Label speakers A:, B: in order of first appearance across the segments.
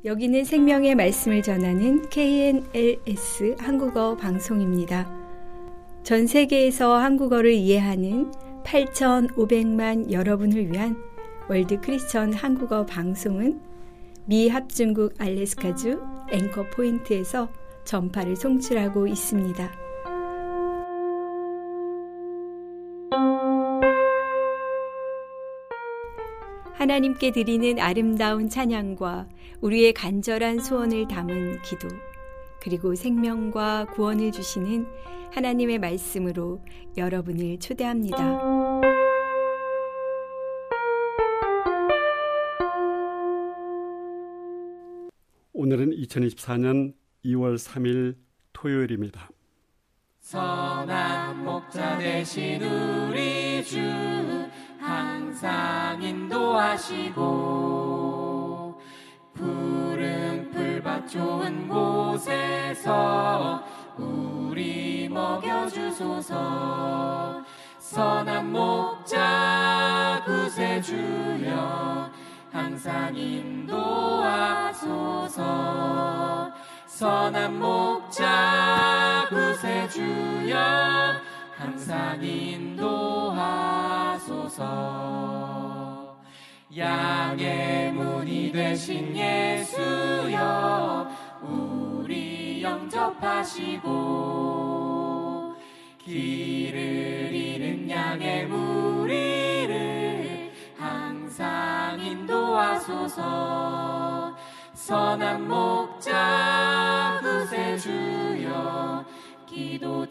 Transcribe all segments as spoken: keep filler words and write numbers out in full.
A: 여기는 생명의 말씀을 전하는 케이엔엘에스 한국어 방송입니다. 전 세계에서 한국어를 이해하는 팔천오백만 여러분을 위한 월드 크리스천 한국어 방송은 미 합중국 알래스카주 앵커 포인트에서 전파를 송출하고 있습니다. 하나님께 드리는 아름다운 찬양과 우리의 간절한 소원을 담은 기도, 그리고 생명과 구원을 주시는 하나님의 말씀으로 여러분을 초대합니다.
B: 오늘은 이천이십사 년 이월 삼일 토요일입니다.
C: 선한 목자 되신 우리 주 항상 인도하시고 푸른 풀밭 좋은 곳에서 우리 먹여주소서. 선한 목자 구세주여 항상 인도하소서. 선한 목자 구세주여 항상 인도하소서. 양의 문이 되신 예수여 우리 영접하시고 길을 잃은 양의 무리를 항상 인도하소서. 선한 목자 구세주여 기도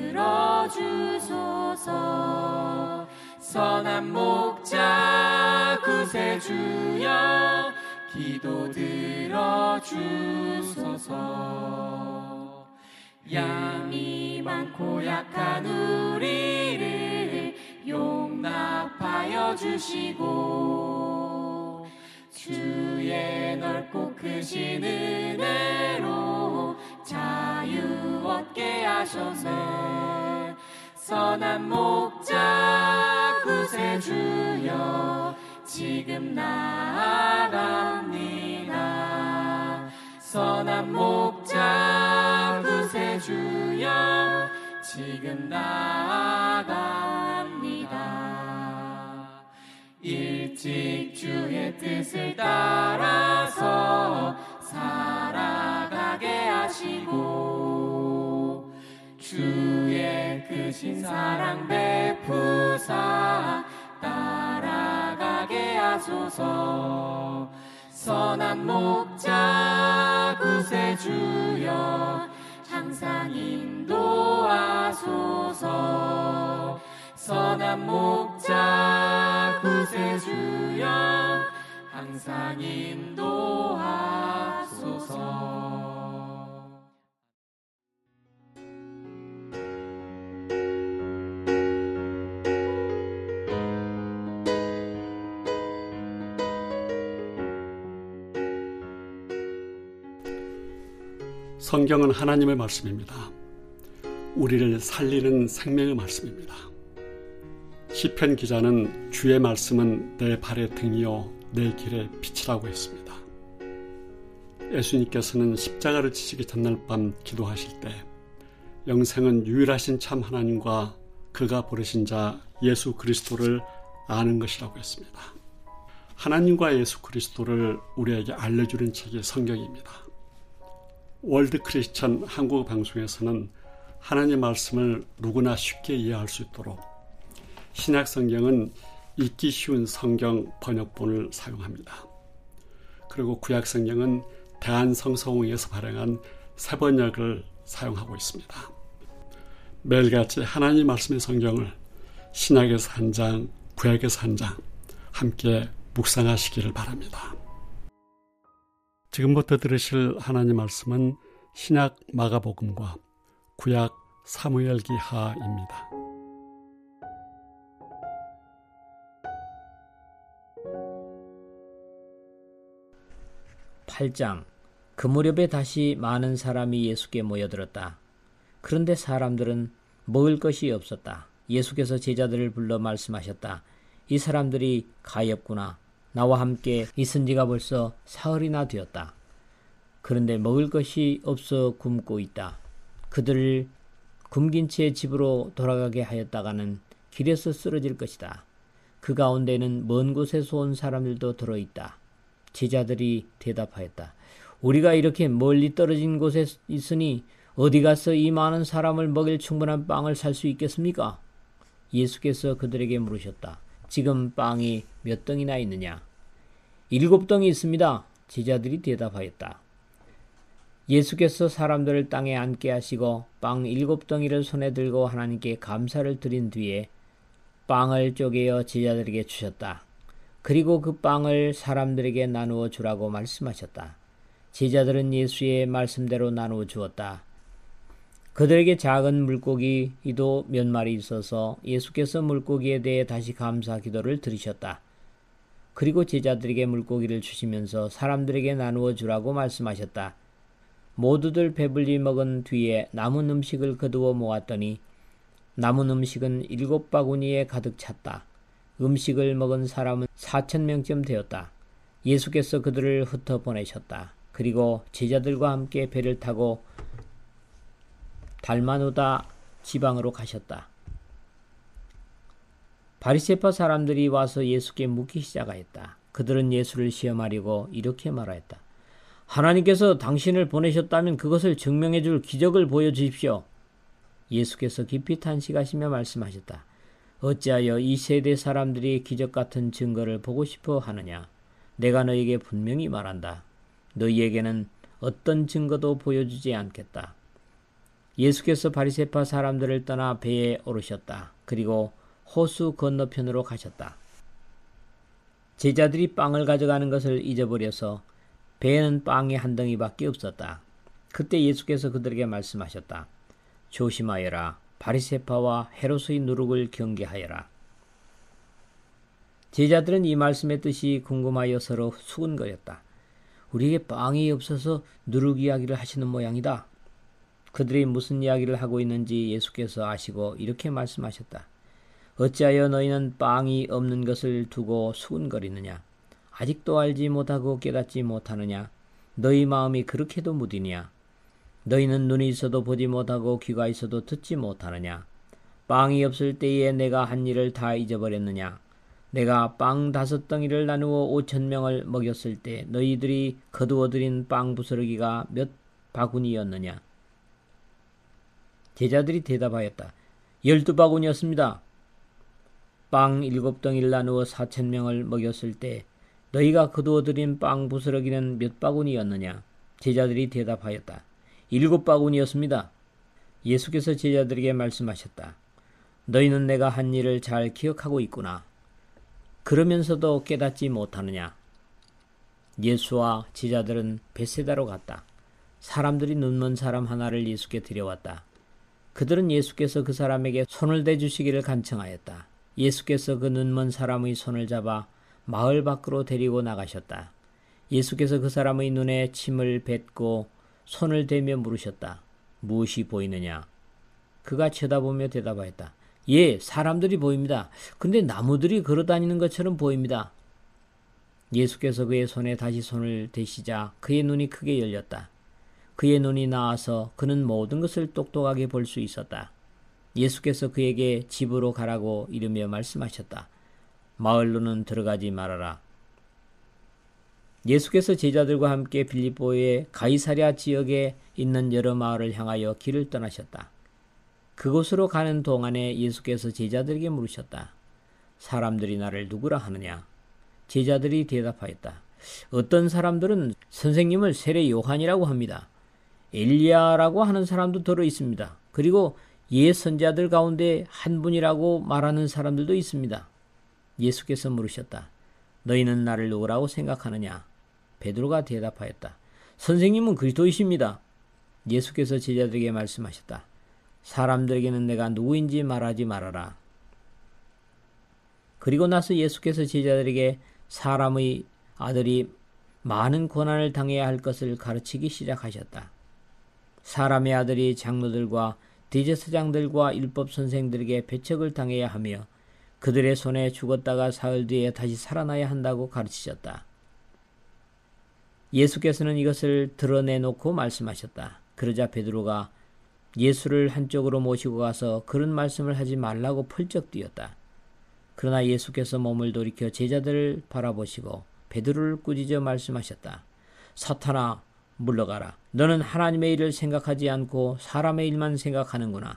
C: 들어주소서. 선한 목자 구세주여 기도 들어주소서. 양이 많고 약한 우리를 용납하여 주시고 주의 넓고 크신 은혜로 자유 얻게 하셔서. 선한 목자 구세주여 지금 나아갑니다. 선한 목자 구세주여 지금 나아갑니다. 일찍 주의 뜻을 따라서 살아가게 하시고 주의 크신 사랑 베푸사 따라가게 하소서. 선한 목자 구세주여 항상 인도하소서. 선한 목자 구세주여 항상 인도하소서.
B: 성경은 하나님의 말씀입니다. 우리를 살리는 생명의 말씀입니다. 시편 기자는 주의 말씀은 내 발의 등이요 내 길의 빛이라고 했습니다. 예수님께서는 십자가를 지시기 전날 밤 기도하실 때 영생은 유일하신 참 하나님과 그가 부르신 자 예수 그리스도를 아는 것이라고 했습니다. 하나님과 예수 그리스도를 우리에게 알려주는 책이 성경입니다. 월드 크리스천 한국어 방송에서는 하나님의 말씀을 누구나 쉽게 이해할 수 있도록 신약 성경은 읽기 쉬운 성경 번역본을 사용합니다. 그리고 구약 성경은 대한성서공회에서 발행한 새 번역을 사용하고 있습니다. 매일같이 하나님 말씀의 성경을 신약에서 한 장, 구약에서 한 장 함께 묵상하시기를 바랍니다. 지금부터 들으실 하나님 말씀은 신약 마가복음과 구약 사무엘기하입니다.
D: 팔 장. 그 무렵에 다시 많은 사람이 예수께 모여들었다. 그런데 사람들은 먹을 것이 없었다. 예수께서 제자들을 불러 말씀하셨다. 이 사람들이 가엾구나. 나와 함께 있은 지가 벌써 사흘이나 되었다. 그런데 먹을 것이 없어 굶고 있다. 그들을 굶긴 채 집으로 돌아가게 하였다가는 길에서 쓰러질 것이다. 그 가운데는 먼 곳에서 온 사람들도 들어있다. 제자들이 대답하였다. 우리가 이렇게 멀리 떨어진 곳에 있으니 어디 가서 이 많은 사람을 먹일 충분한 빵을 살 수 있겠습니까? 예수께서 그들에게 물으셨다. 지금 빵이 몇 덩이나 있느냐? 일곱 덩이 있습니다. 제자들이 대답하였다. 예수께서 사람들을 땅에 앉게 하시고 빵 일곱 덩이를 손에 들고 하나님께 감사를 드린 뒤에 빵을 쪼개어 제자들에게 주셨다. 그리고 그 빵을 사람들에게 나누어 주라고 말씀하셨다. 제자들은 예수의 말씀대로 나누어 주었다. 그들에게 작은 물고기도 몇 마리 있어서 예수께서 물고기에 대해 다시 감사 기도를 드리셨다. 그리고 제자들에게 물고기를 주시면서 사람들에게 나누어 주라고 말씀하셨다. 모두들 배불리 먹은 뒤에 남은 음식을 거두어 모았더니 남은 음식은 일곱 바구니에 가득 찼다. 음식을 먹은 사람은 사천 명쯤 되었다. 예수께서 그들을 흩어보내셨다. 그리고 제자들과 함께 배를 타고 달마누다 지방으로 가셨다. 바리새파 사람들이 와서 예수께 묻기 시작하였다. 그들은 예수를 시험하려고 이렇게 말하였다. 하나님께서 당신을 보내셨다면 그것을 증명해 줄 기적을 보여주십시오. 예수께서 깊이 탄식하시며 말씀하셨다. 어찌하여 이 세대 사람들이 기적 같은 증거를 보고 싶어 하느냐? 내가 너에게 분명히 말한다. 너희에게는 어떤 증거도 보여주지 않겠다. 예수께서 바리새파 사람들을 떠나 배에 오르셨다. 그리고 호수 건너편으로 가셨다. 제자들이 빵을 가져가는 것을 잊어버려서 배에는 빵이 한 덩이밖에 없었다. 그때 예수께서 그들에게 말씀하셨다. 조심하여라. 바리새파와 헤롯의 누룩을 경계하여라. 제자들은 이 말씀의 뜻이 궁금하여 서로 수군거렸다. 우리에게 빵이 없어서 누룩 이야기를 하시는 모양이다. 그들이 무슨 이야기를 하고 있는지 예수께서 아시고 이렇게 말씀하셨다. 어찌하여 너희는 빵이 없는 것을 두고 수군거리느냐? 아직도 알지 못하고 깨닫지 못하느냐? 너희 마음이 그렇게도 무디냐? 너희는 눈이 있어도 보지 못하고 귀가 있어도 듣지 못하느냐? 빵이 없을 때에 내가 한 일을 다 잊어버렸느냐? 내가 빵 다섯 덩이를 나누어 오천 명을 먹였을 때 너희들이 거두어들인 빵 부스러기가 몇 바구니였느냐? 제자들이 대답하였다. 열두 바구니였습니다. 빵 일곱 덩이를 나누어 사천 명을 먹였을 때 너희가 거두어들인 빵 부스러기는 몇 바구니였느냐? 제자들이 대답하였다. 일곱 바구니였습니다. 예수께서 제자들에게 말씀하셨다. 너희는 내가 한 일을 잘 기억하고 있구나. 그러면서도 깨닫지 못하느냐? 예수와 제자들은 벳세다로 갔다. 사람들이 눈먼 사람 하나를 예수께 데려왔다. 그들은 예수께서 그 사람에게 손을 대주시기를 간청하였다. 예수께서 그 눈먼 사람의 손을 잡아 마을 밖으로 데리고 나가셨다. 예수께서 그 사람의 눈에 침을 뱉고 손을 대며 물으셨다. 무엇이 보이느냐? 그가 쳐다보며 대답하였다. 예, 사람들이 보입니다. 근데 나무들이 걸어다니는 것처럼 보입니다. 예수께서 그의 손에 다시 손을 대시자 그의 눈이 크게 열렸다. 그의 눈이 나아서 그는 모든 것을 똑똑하게 볼 수 있었다. 예수께서 그에게 집으로 가라고 이르며 말씀하셨다. 마을로는 들어가지 말아라. 예수께서 제자들과 함께 빌립보의 가이사랴 지역에 있는 여러 마을을 향하여 길을 떠나셨다. 그곳으로 가는 동안에 예수께서 제자들에게 물으셨다. 사람들이 나를 누구라 하느냐? 제자들이 대답하였다. 어떤 사람들은 선생님을 세례 요한이라고 합니다. 엘리야라고 하는 사람도 들어 있습니다. 그리고 옛 선지자들 가운데 한 분이라고 말하는 사람들도 있습니다. 예수께서 물으셨다. 너희는 나를 누구라고 생각하느냐? 베드로가 대답하였다. 선생님은 그리스도이십니다. 예수께서 제자들에게 말씀하셨다. 사람들에게는 내가 누구인지 말하지 말아라. 그리고 나서 예수께서 제자들에게 사람의 아들이 많은 고난을 당해야 할 것을 가르치기 시작하셨다. 사람의 아들이 장로들과 대제사장들과 율법 선생들에게 배척을 당해야 하며 그들의 손에 죽었다가 사흘 뒤에 다시 살아나야 한다고 가르치셨다. 예수께서는 이것을 드러내놓고 말씀하셨다. 그러자 베드로가 예수를 한쪽으로 모시고 가서 그런 말씀을 하지 말라고 펄쩍 뛰었다. 그러나 예수께서 몸을 돌이켜 제자들을 바라보시고 베드로를 꾸짖어 말씀하셨다. 사탄아, 물러가라. 너는 하나님의 일을 생각하지 않고 사람의 일만 생각하는구나.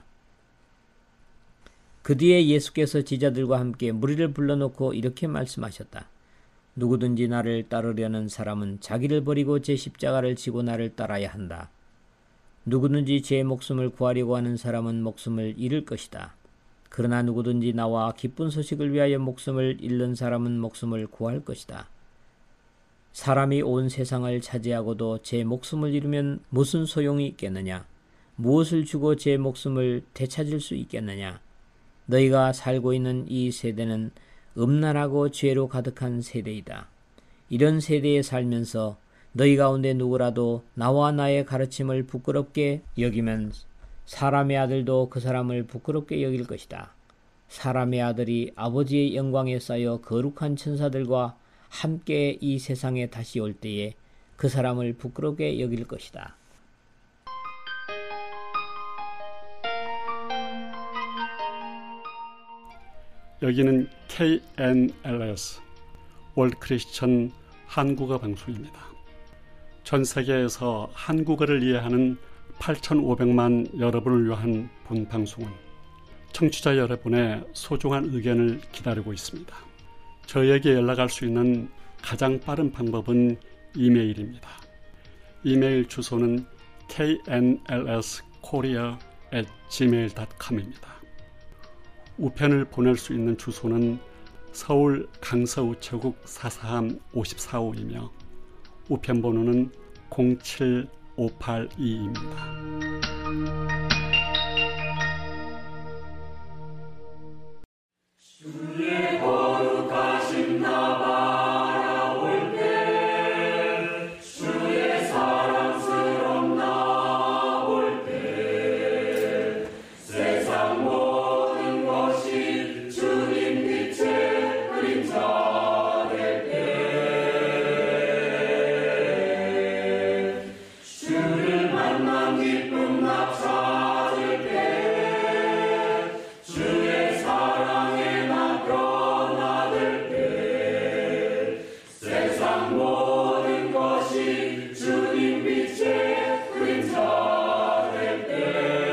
D: 그 뒤에 예수께서 제자들과 함께 무리를 불러놓고 이렇게 말씀하셨다. 누구든지 나를 따르려는 사람은 자기를 버리고 제 십자가를 지고 나를 따라야 한다. 누구든지 제 목숨을 구하려고 하는 사람은 목숨을 잃을 것이다. 그러나 누구든지 나와 기쁜 소식을 위하여 목숨을 잃는 사람은 목숨을 구할 것이다. 사람이 온 세상을 차지하고도 제 목숨을 잃으면 무슨 소용이 있겠느냐? 무엇을 주고 제 목숨을 되찾을 수 있겠느냐? 너희가 살고 있는 이 세대는 음란하고 죄로 가득한 세대이다. 이런 세대에 살면서 너희 가운데 누구라도 나와 나의 가르침을 부끄럽게 여기면 사람의 아들도 그 사람을 부끄럽게 여길 것이다. 사람의 아들이 아버지의 영광에 쌓여 거룩한 천사들과 함께 이 세상에 다시 올 때에 그 사람을 부끄럽게 여길 것이다.
B: 여기는 케이엔엘에스 월드 크리스천 한국어 방송입니다. 전 세계에서 한국어를 이해하는 팔천오백만 여러분을 위한 본 방송은 청취자 여러분의 소중한 의견을 기다리고 있습니다. 저에게 연락할 수 있는 가장 빠른 방법은 이메일입니다. 이메일 주소는 케이엔엘에스코리아 앳 지메일 닷컴입니다. 우편을 보낼 수 있는 주소는 서울 강서우체국 사사함 오십사호이며 우편 번호는 공칠오팔이입니다.
C: 주의 거룩하신 나 바라볼 때 주의 사랑스러운 나 볼 때 세상 모든 것이 주님 빛의 그림자 될 때 주를 만난 기쁨 나 찾을 때 주의 사랑에 세상 모든 것이 주님 빛의 그림자 될 때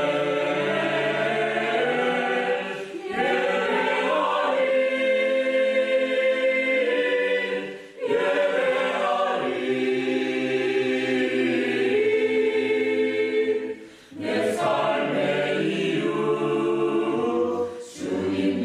C: 예배하리 예배하리 내 삶의 이유 주님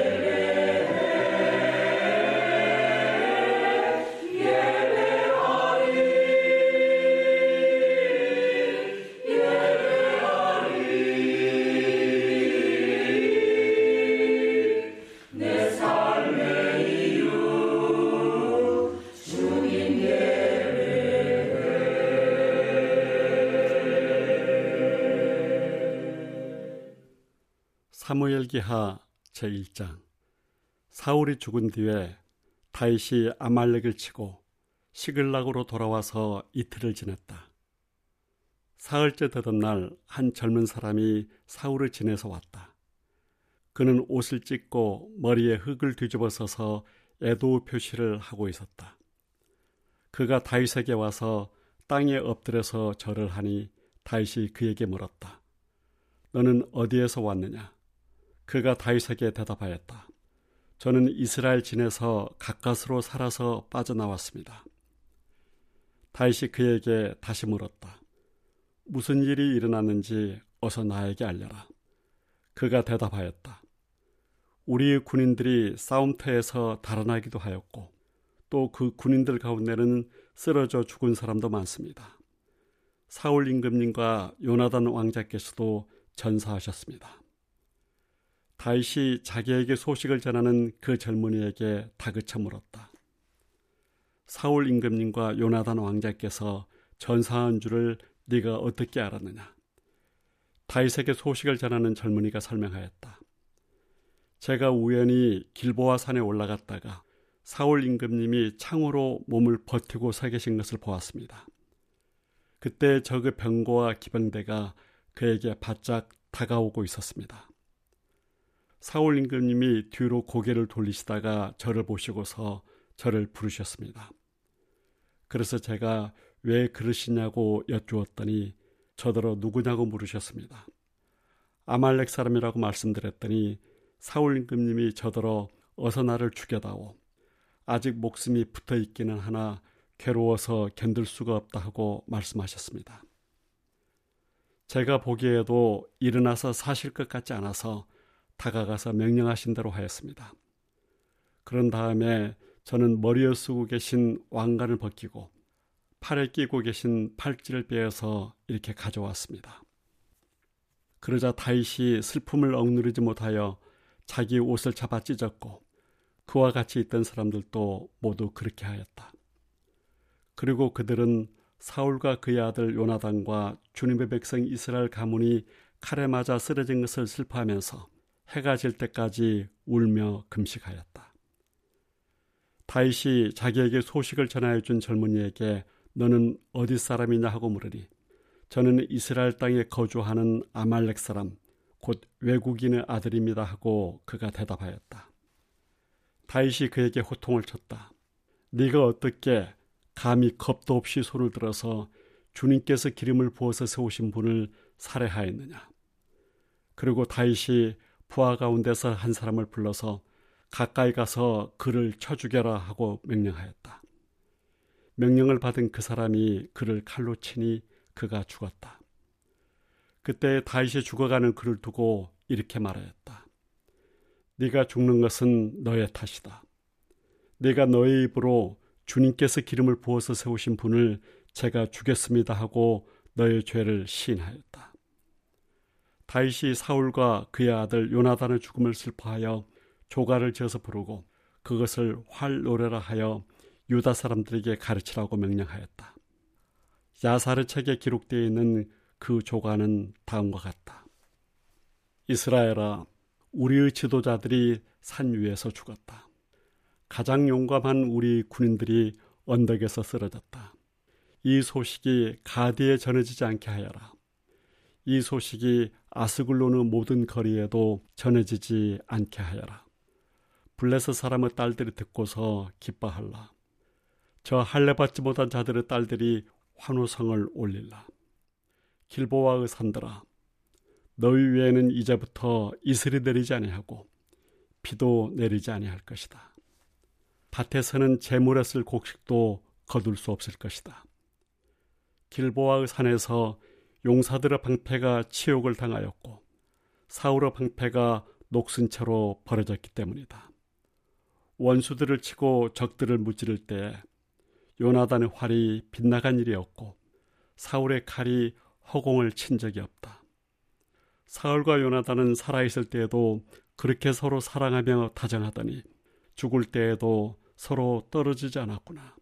B: 사무엘기하 제일장. 사울이 죽은 뒤에 다윗이 아말렉을 치고 시글락으로 돌아와서 이틀을 지냈다. 사흘째 되던 날 한 젊은 사람이 사울을 지내서 왔다. 그는 옷을 찢고 머리에 흙을 뒤집어 써서 애도 표시를 하고 있었다. 그가 다윗에게 와서 땅에 엎드려서 절을 하니 다윗이 그에게 물었다. 너는 어디에서 왔느냐? 그가 다윗에게 대답하였다. 저는 이스라엘 진에서 가까스로 살아서 빠져나왔습니다. 다윗이 그에게 다시 물었다. 무슨 일이 일어났는지 어서 나에게 알려라. 그가 대답하였다. 우리 군인들이 싸움터에서 달아나기도 하였고 또 그 군인들 가운데는 쓰러져 죽은 사람도 많습니다. 사울 임금님과 요나단 왕자께서도 전사하셨습니다. 다윗이 자기에게 소식을 전하는 그 젊은이에게 다그쳐 물었다. 사울 임금님과 요나단 왕자께서 전사한 줄을 네가 어떻게 알았느냐? 다윗에게 소식을 전하는 젊은이가 설명하였다. 제가 우연히 길보아 산에 올라갔다가 사울 임금님이 창으로 몸을 버티고 서 계신 것을 보았습니다. 그때 적의 병거와 기병대가 그에게 바짝 다가오고 있었습니다. 사울 임금님이 뒤로 고개를 돌리시다가 저를 보시고서 저를 부르셨습니다. 그래서 제가 왜 그러시냐고 여쭈었더니 저더러 누구냐고 물으셨습니다. 아말렉 사람이라고 말씀드렸더니 사울 임금님이 저더러 어서 나를 죽여다오. 아직 목숨이 붙어 있기는 하나 괴로워서 견딜 수가 없다 하고 말씀하셨습니다. 제가 보기에도 일어나서 사실 것 같지 않아서 다가가서 명령하신 대로 하였습니다. 그런 다음에 저는 머리에 쓰고 계신 왕관을 벗기고 팔에 끼고 계신 팔찌를 빼어서 이렇게 가져왔습니다. 그러자 다윗이 슬픔을 억누르지 못하여 자기 옷을 잡아 찢었고 그와 같이 있던 사람들도 모두 그렇게 하였다. 그리고 그들은 사울과 그의 아들 요나단과 주님의 백성 이스라엘 가문이 칼에 맞아 쓰러진 것을 슬퍼하면서 해가 질 때까지 울며 금식하였다. 다윗이 자기에게 소식을 전하여 준 젊은이에게 너는 어디 사람이냐 하고 물으니 저는 이스라엘 땅에 거주하는 아말렉 사람 곧 외국인의 아들입니다 하고 그가 대답하였다. 다윗이 그에게 호통을 쳤다. 네가 어떻게 감히 겁도 없이 손을 들어서 주님께서 기름을 부어서 세우신 분을 살해하였느냐. 그리고 다윗이 부하 가운데서 한 사람을 불러서 가까이 가서 그를 쳐 죽여라 하고 명령하였다. 명령을 받은 그 사람이 그를 칼로 치니 그가 죽었다. 그때 다윗이 죽어가는 그를 두고 이렇게 말하였다. 네가 죽는 것은 너의 탓이다. 네가 너의 입으로 주님께서 기름을 부어서 세우신 분을 제가 죽였습니다 하고 너의 죄를 시인하였다. 다윗이 사울과 그의 아들 요나단의 죽음을 슬퍼하여 조가를 지어서 부르고 그것을 활 노래라 하여 유다 사람들에게 가르치라고 명령하였다. 야사르 책에 기록되어 있는 그 조가는 다음과 같다. 이스라엘아, 우리의 지도자들이 산 위에서 죽었다. 가장 용감한 우리 군인들이 언덕에서 쓰러졌다. 이 소식이 가디에 전해지지 않게 하여라. 이 소식이 아스글론의 모든 거리에도 전해지지 않게 하여라. 블레셋 사람의 딸들이 듣고서 기뻐할라. 저 할례받지 못한 자들의 딸들이 환호성을 올릴라. 길보아의 산들아, 너희 위에는 이제부터 이슬이 내리지 아니하고 비도 내리지 아니할 것이다. 밭에서는 재물에 쓸 곡식도 거둘 수 없을 것이다. 길보아의 산에서 용사들의 방패가 치욕을 당하였고 사울의 방패가 녹슨 채로 버려졌기 때문이다. 원수들을 치고 적들을 무찌를 때 요나단의 활이 빗나간 일이 없고 사울의 칼이 허공을 친 적이 없다. 사울과 요나단은 살아있을 때에도 그렇게 서로 사랑하며 다정하더니 죽을 때에도 서로 떨어지지 않았구나.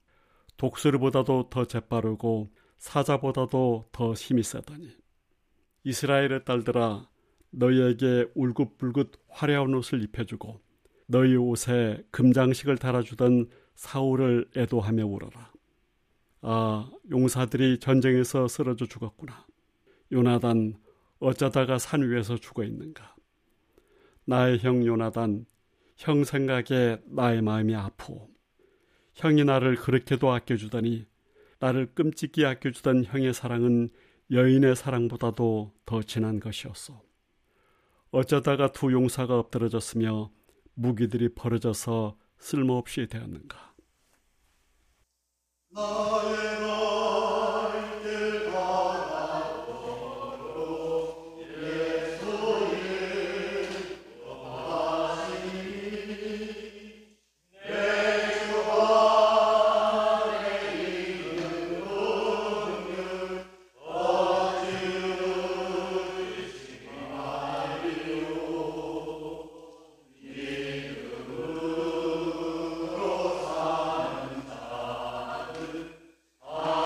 B: 독수리보다도 더 재빠르고 사자보다도 더 힘이 세더니 이스라엘의 딸들아, 너희에게 울긋불긋 화려한 옷을 입혀주고 너희 옷에 금장식을 달아주던 사울을 애도하며 울어라. 아, 용사들이 전쟁에서 쓰러져 죽었구나. 요나단, 어쩌다가 산 위에서 죽어 있는가. 나의 형 요나단, 형 생각에 나의 마음이 아프오. 형이 나를 그렇게도 아껴주더니 나를 끔찍히 아껴주던 형의 사랑은 여인의 사랑보다도 더 진한 것이었소. 어쩌다가 두 용사가 엎드러졌으며 무기들이 벌어져서 쓸모없이 되었는가.
C: 나의 날길 바라보고 예수의 원하시니 내 주 안에 있는 능력 거주시 마리오 믿음으로 사는 자는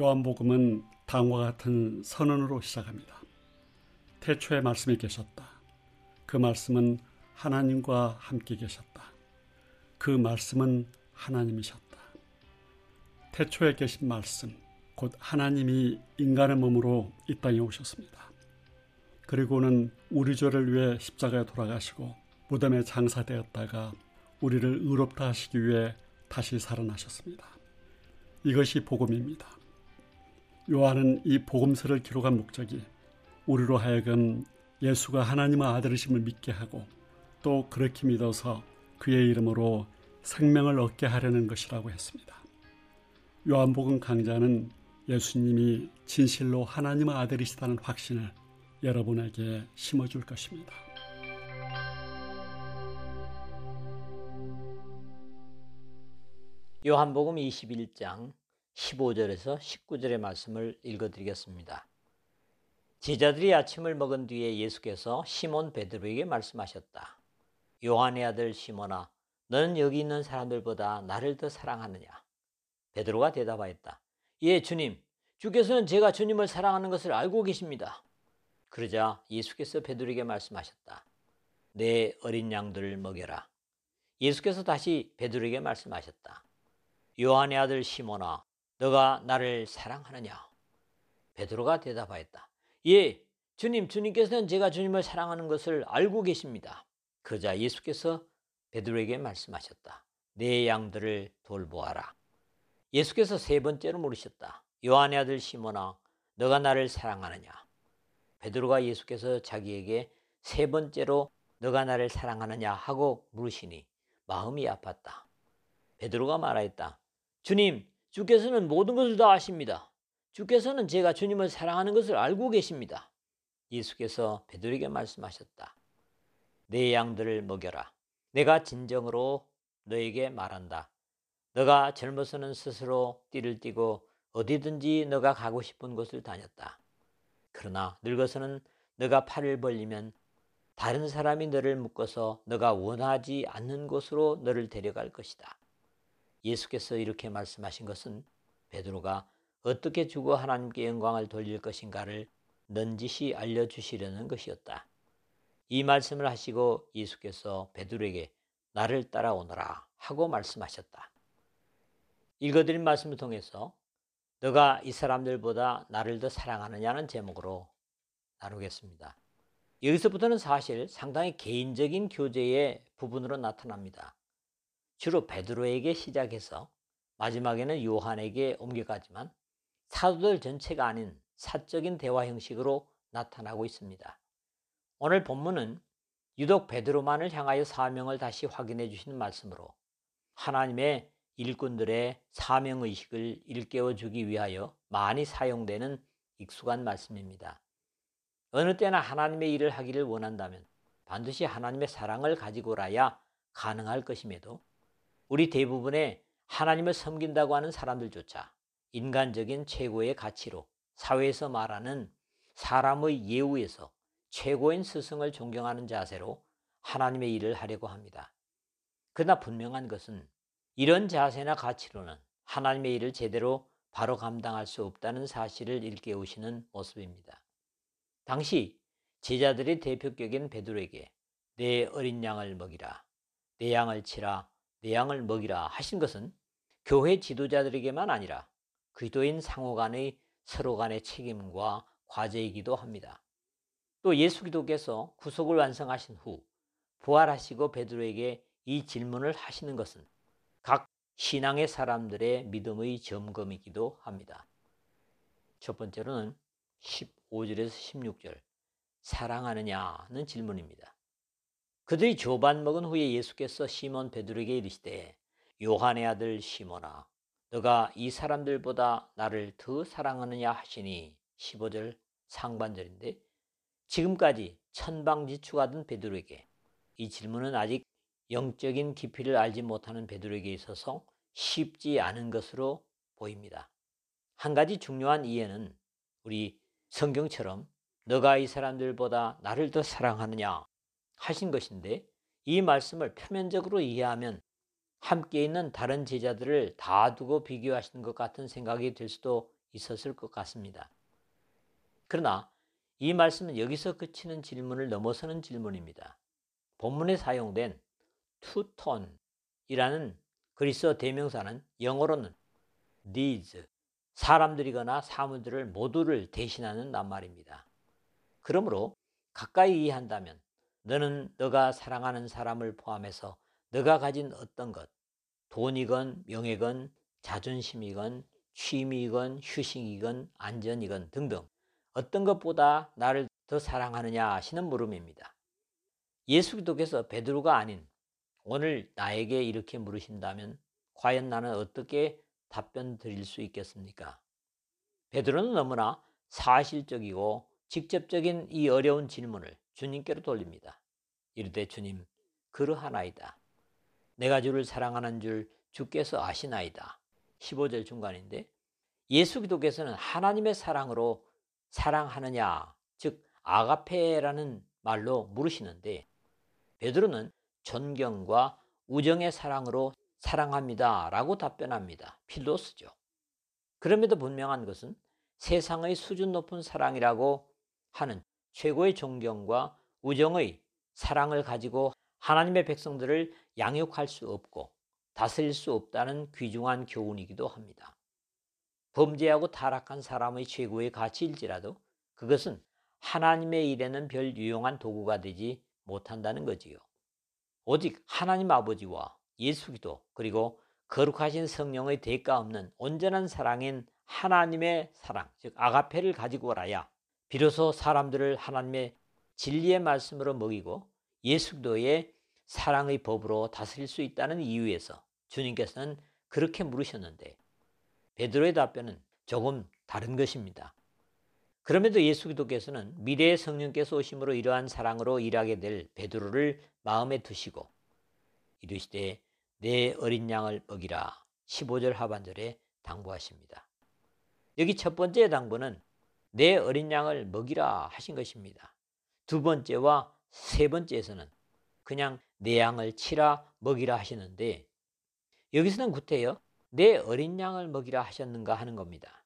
B: 요한복음은 다음과 같은 선언으로 시작합니다. 태초에 말씀이 계셨다. 그 말씀은 하나님과 함께 계셨다. 그 말씀은 하나님이셨다. 태초에 계신 말씀, 곧 하나님이 인간의 몸으로 이 땅에 오셨습니다. 그리고는 우리 죄를 위해 십자가에 돌아가시고 무덤에 장사되었다가 우리를 의롭다 하시기 위해 다시 살아나셨습니다. 이것이 복음입니다. 요한은 이 복음서를 기록한 목적이 우리로 하여금 예수가 하나님의 아들이심을 믿게 하고 또 그렇게 믿어서 그의 이름으로 생명을 얻게 하려는 것이라고 했습니다. 요한복음 강자는 예수님이 진실로 하나님의 아들이시다는 확신을 여러분에게 심어줄 것입니다.
D: 요한복음 이십일 장 십오 절에서 십구 절의 말씀을 읽어드리겠습니다. 제자들이 아침을 먹은 뒤에 예수께서 시몬 베드로에게 말씀하셨다. 요한의 아들 시몬아, 너는 여기 있는 사람들보다 나를 더 사랑하느냐? 베드로가 대답하였다. 예, 주님, 주께서는 제가 주님을 사랑하는 것을 알고 계십니다. 그러자 예수께서 베드로에게 말씀하셨다. 내 어린 양들을 먹여라. 예수께서 다시 베드로에게 말씀하셨다. 요한의 아들 시몬아, 너가 나를 사랑하느냐? 베드로가 대답하였다. 예, 주님, 주님께서는 제가 주님을 사랑하는 것을 알고 계십니다. 그러자 예수께서 베드로에게 말씀하셨다. 내 양들을 돌보아라. 예수께서 세 번째로 물으셨다. 요한의 아들 시몬아, 너가 나를 사랑하느냐? 베드로가 예수께서 자기에게 세 번째로 너가 나를 사랑하느냐 하고 물으시니 마음이 아팠다. 베드로가 말하였다. 주님, 주께서는 모든 것을 다 아십니다. 주께서는 제가 주님을 사랑하는 것을 알고 계십니다. 예수께서 베드로에게 말씀하셨다. 내 양들을 먹여라. 내가 진정으로 너에게 말한다. 너가 젊어서는 스스로 띠를 띠고 어디든지 너가 가고 싶은 곳을 다녔다. 그러나 늙어서는 너가 팔을 벌리면 다른 사람이 너를 묶어서 너가 원하지 않는 곳으로 너를 데려갈 것이다. 예수께서 이렇게 말씀하신 것은 베드로가 어떻게 죽어 하나님께 영광을 돌릴 것인가를 넌지시 알려주시려는 것이었다. 이 말씀을 하시고 예수께서 베드로에게 나를 따라오너라 하고 말씀하셨다. 읽어드린 말씀을 통해서 너가 이 사람들보다 나를 더 사랑하느냐는 제목으로 나누겠습니다. 여기서부터는 사실 상당히 개인적인 교제의 부분으로 나타납니다. 주로 베드로에게 시작해서 마지막에는 요한에게 옮겨가지만 사도들 전체가 아닌 사적인 대화 형식으로 나타나고 있습니다. 오늘 본문은 유독 베드로만을 향하여 사명을 다시 확인해 주시는 말씀으로 하나님의 일꾼들의 사명의식을 일깨워 주기 위하여 많이 사용되는 익숙한 말씀입니다. 어느 때나 하나님의 일을 하기를 원한다면 반드시 하나님의 사랑을 가지고라야 가능할 것임에도 우리 대부분의 하나님을 섬긴다고 하는 사람들조차 인간적인 최고의 가치로 사회에서 말하는 사람의 예우에서 최고인 스승을 존경하는 자세로 하나님의 일을 하려고 합니다. 그러나 분명한 것은 이런 자세나 가치로는 하나님의 일을 제대로 바로 감당할 수 없다는 사실을 일깨우시는 모습입니다. 당시 제자들의 대표격인 베드로에게 내 어린 양을 먹이라, 내 양을 치라, 내 양을 먹이라 하신 것은 교회 지도자들에게만 아니라 그리스도인 상호 간의 서로 간의 책임과 과제이기도 합니다. 또 예수 기도께서 구속을 완성하신 후 부활하시고 베드로에게 이 질문을 하시는 것은 각 신앙의 사람들의 믿음의 점검이기도 합니다. 첫 번째로는 십오 절에서 십육 절 사랑하느냐는 질문입니다. 그들이 조반 먹은 후에 예수께서 시몬 베드로에게 이르시되 요한의 아들 시몬아, 너가 이 사람들보다 나를 더 사랑하느냐 하시니 십오 절 상반절인데 지금까지 천방지축하던 베드로에게 이 질문은 아직 영적인 깊이를 알지 못하는 베드로에게 있어서 쉽지 않은 것으로 보입니다. 한 가지 중요한 이해는 우리 성경처럼 너가 이 사람들보다 나를 더 사랑하느냐 하신 것인데 이 말씀을 표면적으로 이해하면 함께 있는 다른 제자들을 다 두고 비교하시는 것 같은 생각이 들 수도 있었을 것 같습니다. 그러나 이 말씀은 여기서 그치는 질문을 넘어서는 질문입니다. 본문에 사용된 투톤이라는 그리스어 대명사는 영어로는 these, 사람들이거나 사물들을 모두를 대신하는 낱말입니다. 그러므로 가까이 이해한다면 너는 너가 사랑하는 사람을 포함해서 너가 가진 어떤 것, 돈이건 명예건 자존심이건 취미이건 휴식이건 안전이건 등등 어떤 것보다 나를 더 사랑하느냐 하시는 물음입니다. 예수 그리스도께서 베드로가 아닌 오늘 나에게 이렇게 물으신다면 과연 나는 어떻게 답변 드릴 수 있겠습니까? 베드로는 너무나 사실적이고 직접적인 이 어려운 질문을 주님께로 돌립니다. 이르되 주님, 그러하나이다. 내가 주를 사랑하는 줄 주께서 아시나이다. 십오 절 중간인데 예수 그리스도께서는 하나님의 사랑으로 사랑하느냐, 즉 아가페라는 말로 물으시는데 베드로는 존경과 우정의 사랑으로 사랑합니다 라고 답변합니다. 필로스죠. 그럼에도 분명한 것은 세상의 수준 높은 사랑이라고 하는 최고의 존경과 우정의 사랑을 가지고 하나님의 백성들을 양육할 수 없고 다스릴 수 없다는 귀중한 교훈이기도 합니다. 범죄하고 타락한 사람의 최고의 가치일지라도 그것은 하나님의 일에는 별 유용한 도구가 되지 못한다는 거지요. 오직 하나님 아버지와 예수 그리스도 그리고 거룩하신 성령의 대가 없는 온전한 사랑인 하나님의 사랑, 즉 아가페를 가지고라야 비로소 사람들을 하나님의 진리의 말씀으로 먹이고 예수 그리스도의 사랑의 법으로 다스릴 수 있다는 이유에서 주님께서는 그렇게 물으셨는데 베드로의 답변은 조금 다른 것입니다. 그럼에도 예수 그리스도께서는 미래의 성령께서 오심으로 이러한 사랑으로 일하게 될 베드로를 마음에 두시고 이르시되 내 어린 양을 먹이라 십오 절 하반절에 당부하십니다. 여기 첫 번째 당부는 내 어린 양을 먹이라 하신 것입니다. 두 번째와 세 번째에서는 그냥 내 양을 치라 먹이라 하시는데 여기서는 구태여 내 어린 양을 먹이라 하셨는가 하는 겁니다.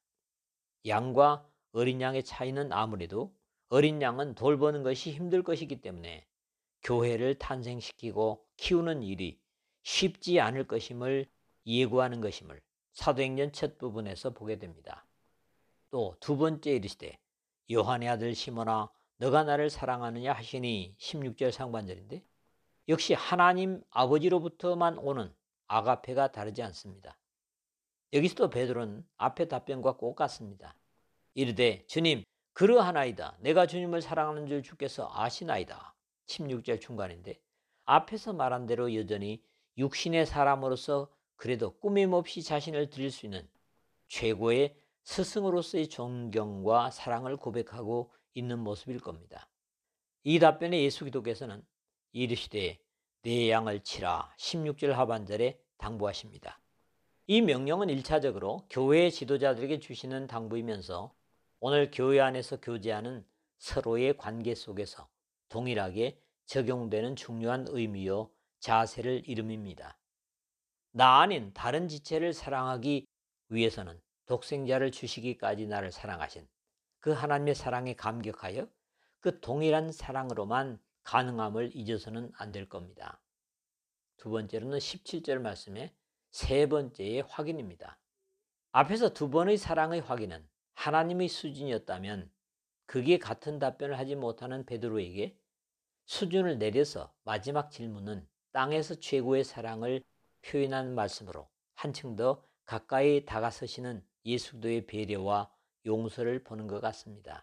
D: 양과 어린 양의 차이는 아무래도 어린 양은 돌보는 것이 힘들 것이기 때문에 교회를 탄생시키고 키우는 일이 쉽지 않을 것임을 예고하는 것임을 사도행전 첫 부분에서 보게 됩니다. 또 두 번째 이르시되 요한의 아들 시몬아 너가 나를 사랑하느냐 하시니 십육 절 상반절인데 역시 하나님 아버지로부터만 오는 아가페가 다르지 않습니다. 여기서도 베드로는 앞의 답변과 꼭 같습니다. 이르되 주님 그러하나이다. 내가 주님을 사랑하는 줄 주께서 아시나이다. 십육 절 중간인데 앞에서 말한 대로 여전히 육신의 사람으로서 그래도 꾸밈없이 자신을 드릴 수 있는 최고의 스승으로서의 존경과 사랑을 고백하고 있는 모습일 겁니다. 이 답변에 예수 그리스도께서는 이르시되 내 양을 치라 십육 절 하반절에 당부하십니다. 이 명령은 일차적으로 교회 지도자들에게 주시는 당부이면서 오늘 교회 안에서 교제하는 서로의 관계 속에서 동일하게 적용되는 중요한 의미요 자세를 이름입니다. 나 아닌 다른 지체를 사랑하기 위해서는 독생자를 주시기까지 나를 사랑하신 그 하나님의 사랑에 감격하여 그 동일한 사랑으로만 가능함을 잊어서는 안 될 겁니다. 두 번째로는 십칠 절 말씀에 세 번째의 확인입니다. 앞에서 두 번의 사랑의 확인은 하나님의 수준이었다면 그게 같은 답변을 하지 못하는 베드로에게 수준을 내려서 마지막 질문은 땅에서 최고의 사랑을 표현한 말씀으로 한층 더 가까이 다가서시는 예수 그리스도의 배려와 용서를 보는 것 같습니다.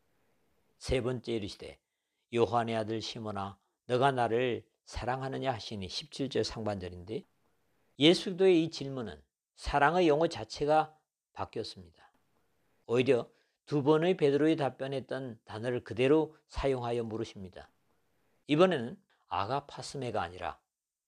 D: 세 번째 이르시되 요한의 아들 시몬아 너가 나를 사랑하느냐 하시니 십칠 절 상반절인데 예수 그리스도의 이 질문은 사랑의 용어 자체가 바뀌었습니다. 오히려 두 번의 베드로의 답변했던 단어를 그대로 사용하여 물으십니다. 이번에는 아가파스메가 아니라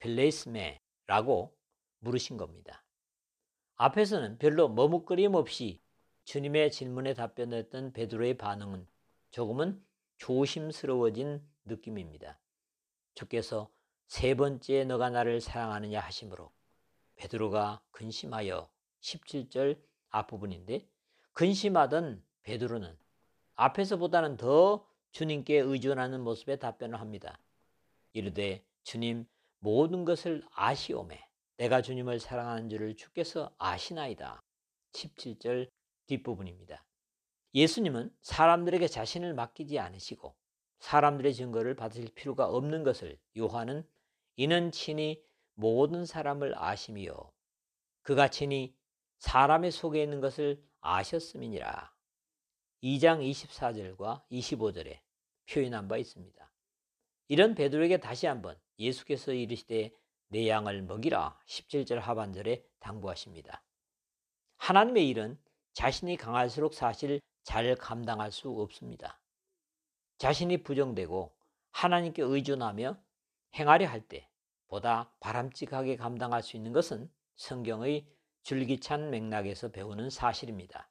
D: 펠레이스메라고 물으신 겁니다. 앞에서는 별로 머뭇거림 없이 주님의 질문에 답변했던 베드로의 반응은 조금은 조심스러워진 느낌입니다. 주께서 세 번째 너가 나를 사랑하느냐 하심으로 베드로가 근심하여 십칠 절 앞부분인데 근심하던 베드로는 앞에서보다는 더 주님께 의존하는 모습에 답변을 합니다. 이르되 주님 모든 것을 아시오매 내가 주님을 사랑하는 줄을 주께서 아시나이다. 십칠 절 뒷부분입니다. 예수님은 사람들에게 자신을 맡기지 않으시고 사람들의 증거를 받으실 필요가 없는 것을 요한은 이는 친히 모든 사람을 아심이요 그가 친히 사람의 속에 있는 것을 아셨음이니라. 이 장 이십사 절과 이십오 절에 표현한 바 있습니다. 이런 베드로에게 다시 한번 예수께서 이르시되 내 양을 먹이라 십칠 절 하반절에 당부하십니다. 하나님의 일은 자신이 강할수록 사실 잘 감당할 수 없습니다. 자신이 부정되고 하나님께 의존하며 행하려 할 때 보다 바람직하게 감당할 수 있는 것은 성경의 줄기찬 맥락에서 배우는 사실입니다.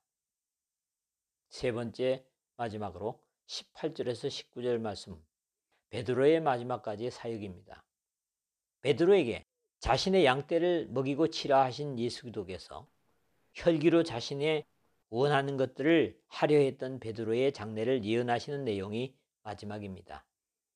D: 세 번째 마지막으로 십팔 절에서 십구 절 말씀, 베드로의 마지막까지의 사역입니다. 베드로에게 자신의 양떼를 먹이고 치라 하신 예수 그리스도께서 혈기로 자신의 원하는 것들을 하려 했던 베드로의 장래를 예언하시는 내용이 마지막입니다.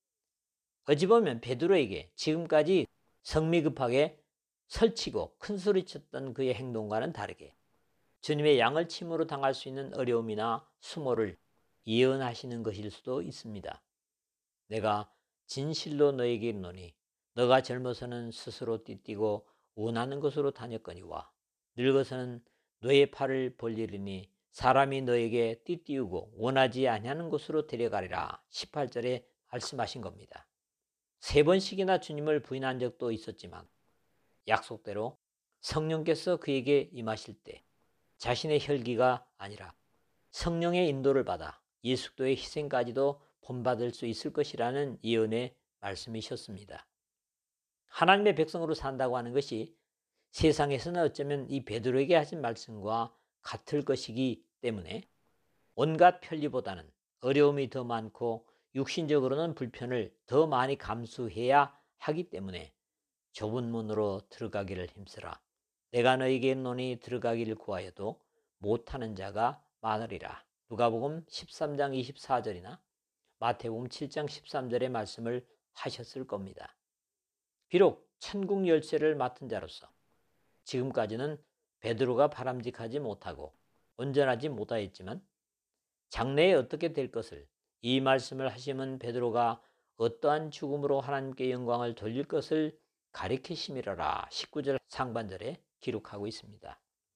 D: 어찌 보면 베드로에게 지금까지 성미급하게 설치고 큰소리쳤던 그의 행동과는 다르게 주님의 양을 침으로 당할 수 있는 어려움이나 수모를 예언하시는 것일 수도 있습니다. 내가 진실로 너에게 이르노니 너가 젊어서는 스스로 띠띠고 원하는 곳으로 다녔거니와 늙어서는 너의 팔을 벌리리니 사람이 너에게 띠띠우고 원하지 아니하는 곳으로 데려가리라. 십팔 절에 말씀하신 겁니다. 세 번씩이나 주님을 부인한 적도 있었지만 약속대로 성령께서 그에게 임하실 때 자신의 혈기가 아니라 성령의 인도를 받아 예수 그리스도의 희생까지도 본받을 수 있을 것이라는 예언의 말씀이셨습니다. 하나님의 백성으로 산다고 하는 것이 세상에서는 어쩌면 이 베드로에게 하신 말씀과 같을 것이기 때문에 온갖 편리보다는 어려움이 더 많고 육신적으로는 불편을 더 많이 감수해야 하기 때문에 좁은 문으로 들어가기를 힘쓰라. 내가 너에게 이르노니 들어가기를 구하여도 못하는 자가 많으리라. 누가복음 십삼 장 이십사 절이나 마태복음 칠 장 십삼 절의 말씀을 하셨을 겁니다. 비록 천국 열쇠를 맡은 자로서 지금까지는 베드로가 바람직하지 못하고 온전하지 못하였지만 장래에 어떻게 될 것을 이 말씀을 하시면 베드로가 어떠한 죽음으로 하나님께 영광을 돌릴 것을 가리키심이라라. 십구 절 상반절에 기록하고 있습니다.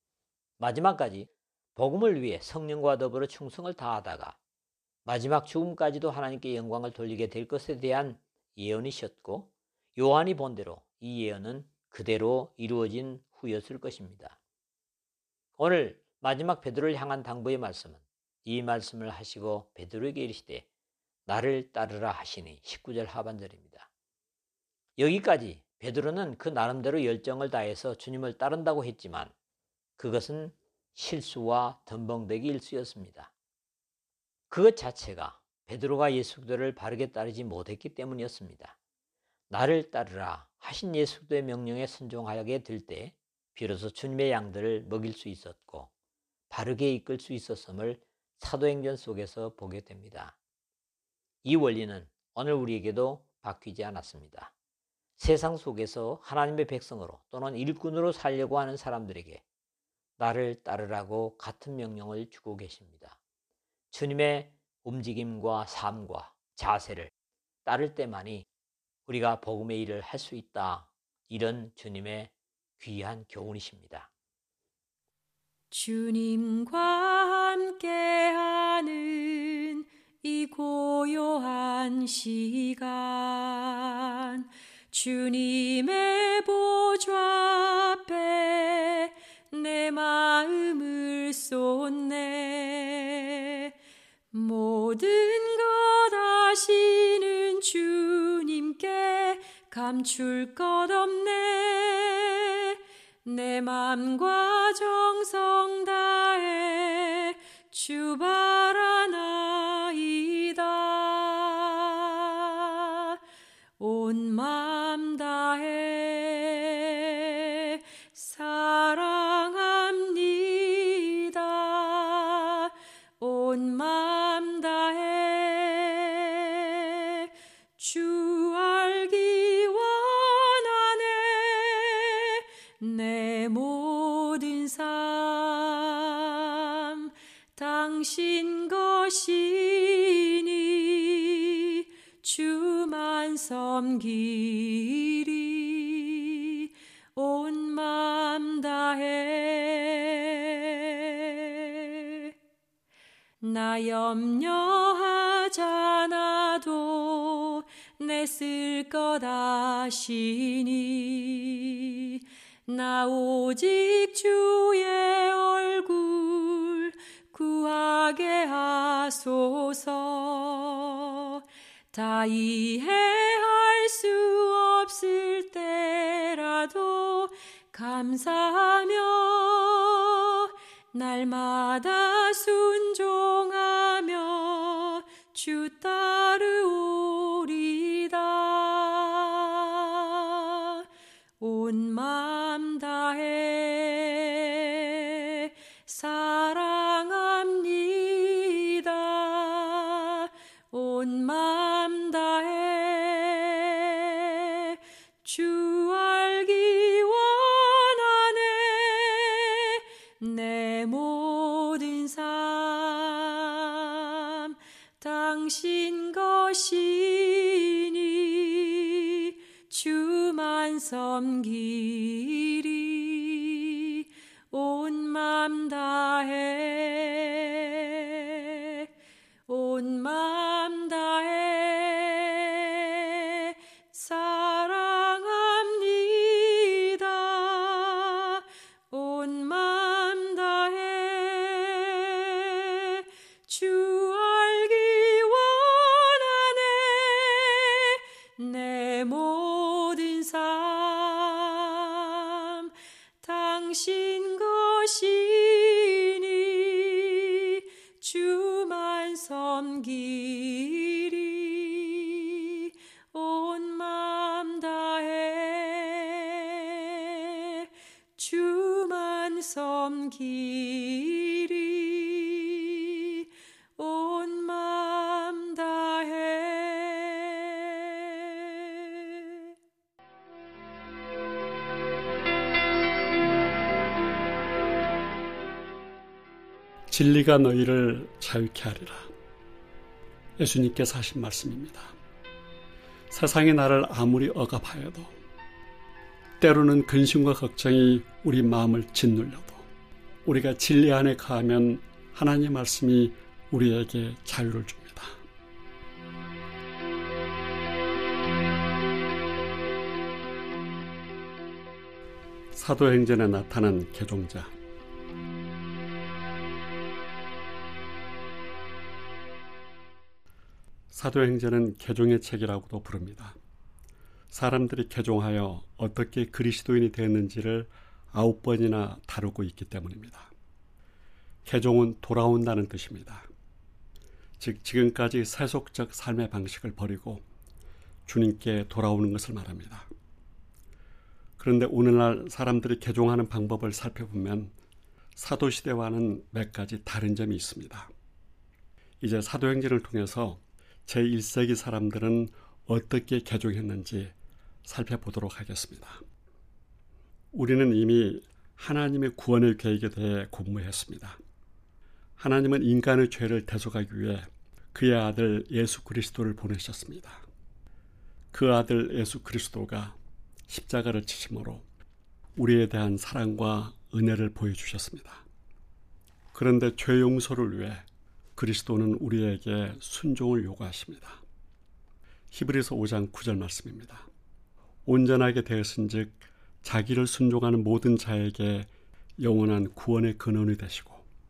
D: 마지막까지 복음을 위해 성령과 더불어 충성을 다하다가 마지막 죽음까지도 하나님께 영광을 돌리게 될 것에 대한 예언이셨고 요한이 본대로 이 예언은 그대로 이루어진 후였을 것입니다. 오늘 마지막 베드로를 향한 당부의 말씀은 이 말씀을 하시고 베드로에게 이르시되 나를 따르라 하시니 십구 절 하반절입니다. 여기까지 베드로는 그 나름대로 열정을 다해서 주님을 따른다고 했지만 그것은 실수와 덤벙대기 일수였습니다. 그것 자체가 베드로가 예수 그리스도를 바르게 따르지 못했기 때문이었습니다. 나를 따르라 하신 예수 그리스도의 명령에 순종하게 될 때 비로소 주님의 양들을 먹일 수 있었고 바르게 이끌 수 있었음을 사도행전 속에서 보게 됩니다. 이 원리는 오늘 우리에게도 바뀌지 않았습니다. 세상 속에서 하나님의 백성으로 또는 일꾼으로 살려고 하는 사람들에게 나를 따르라고 같은 명령을 주고 계십니다. 주님의 움직임과 삶과 자세를 따를 때만이 우리가 복음의 일을 할 수 있다. 이런 주님의 귀한 교훈이십니다.
A: 주님과 함께하는 이 고요한 시간 주님의 보좌 앞에 내 마음을 쏟네 모든 것 아시는 주님께 감출 것 없네 내 맘과 정성 다해 주 바라나이다 온 맘 다해 사랑합니다 주만 섬기리 온 맘 다해. 나 염려하잖아도 내 쓸 것 아시니 나 오직 주의 얼굴 구하게 하소서. 다 이해할 수 없을 때라도 감사하며 날마다 순종하며 주 따르오리다. 온 맘 다해 사랑합니다. 온 맘 다해 주 알기 원하네. 내 모든 삶 당신 것이니 주만 섬기리 온 맘 다해. 온 맘 다해 사랑합니다. 온 맘 다해 주 알기 원하네. 내 모든 삶 당신 것이니 주만 섬기리 온 맘 다해. 주만 섬기리 온 맘 다해.
B: 진리가 너희를 자유케 하리라. 예수님께서 하신 말씀입니다. 세상이 나를 아무리 억압하여도, 때로는 근심과 걱정이 우리 마음을 짓눌려도, 우리가 진리 안에 가면 하나님의 말씀이 우리에게 자유를 줍니다. 사도행전에 나타난 개종자. 사도행전은 개종의 책이라고도 부릅니다. 사람들이 개종하여 어떻게 그리스도인이 되었는지를 아홉 번이나 다루고 있기 때문입니다. 개종은 돌아온다는 뜻입니다. 즉 지금까지 세속적 삶의 방식을 버리고 주님께 돌아오는 것을 말합니다. 그런데 오늘날 사람들이 개종하는 방법을 살펴보면 사도시대와는 몇 가지 다른 점이 있습니다. 이제 사도행전을 통해서 제일 세기 사람들은 어떻게 개종했는지 살펴보도록 하겠습니다. 우리는 이미 하나님의 구원의 계획에 대해 공부했습니다. 하나님은 인간의 죄를 대속하기 위해 그의 아들 예수 그리스도를 보내셨습니다. 그 아들 예수 그리스도가 십자가를 지심으로 우리에 대한 사랑과 은혜를 보여주셨습니다. 그런데 죄 용서를 위해 그리스도는 우리에게 순종을 요구하십니다. 히브리서 오 장 구 절 말씀입니다. 온전하게 되었은즉 자기를 순종하는 모든 자에게 영원한 구원의 근원이 되시고,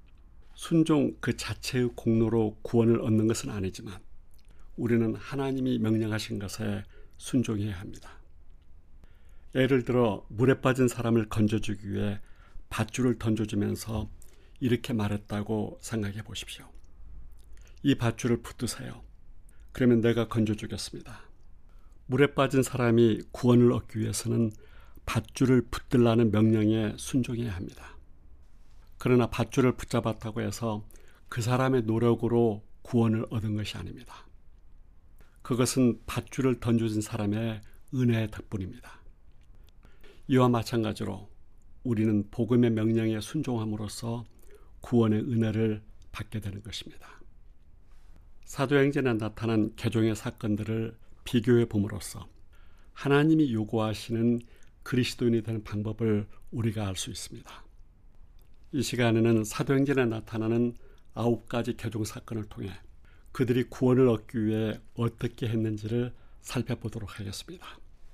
B: 순종 그 자체의 공로로 구원을 얻는 것은 아니지만 우리는 하나님이 명령하신 것에 순종해야 합니다. 예를 들어 물에 빠진 사람을 건져주기 위해 밧줄을 던져주면서 이렇게 말했다고 생각해 보십시오. 이 밧줄을 붙드세요. 그러면 내가 건져주겠습니다. 물에 빠진 사람이 구원을 얻기 위해서는 밧줄을 붙들라는 명령에 순종해야 합니다. 그러나 밧줄을 붙잡았다고 해서 그 사람의 노력으로 구원을 얻은 것이 아닙니다. 그것은 밧줄을 던져준 사람의 은혜의 덕분입니다. 이와 마찬가지로 우리는 복음의 명령에 순종함으로써 구원의 은혜를 받게 되는 것입니다. 사도행전에 나타난 개종의 사건들을 비교해 봄으로써 하나님이 요구하시는 그리스도인이 되는 방법을 우리가 알 수 있습니다. 이 시간에는 사도행전에 나타나는 아홉 가지 개종 사건을 통해 그들이 구원을 얻기 위해 어떻게 했는지를 살펴보도록 하겠습니다.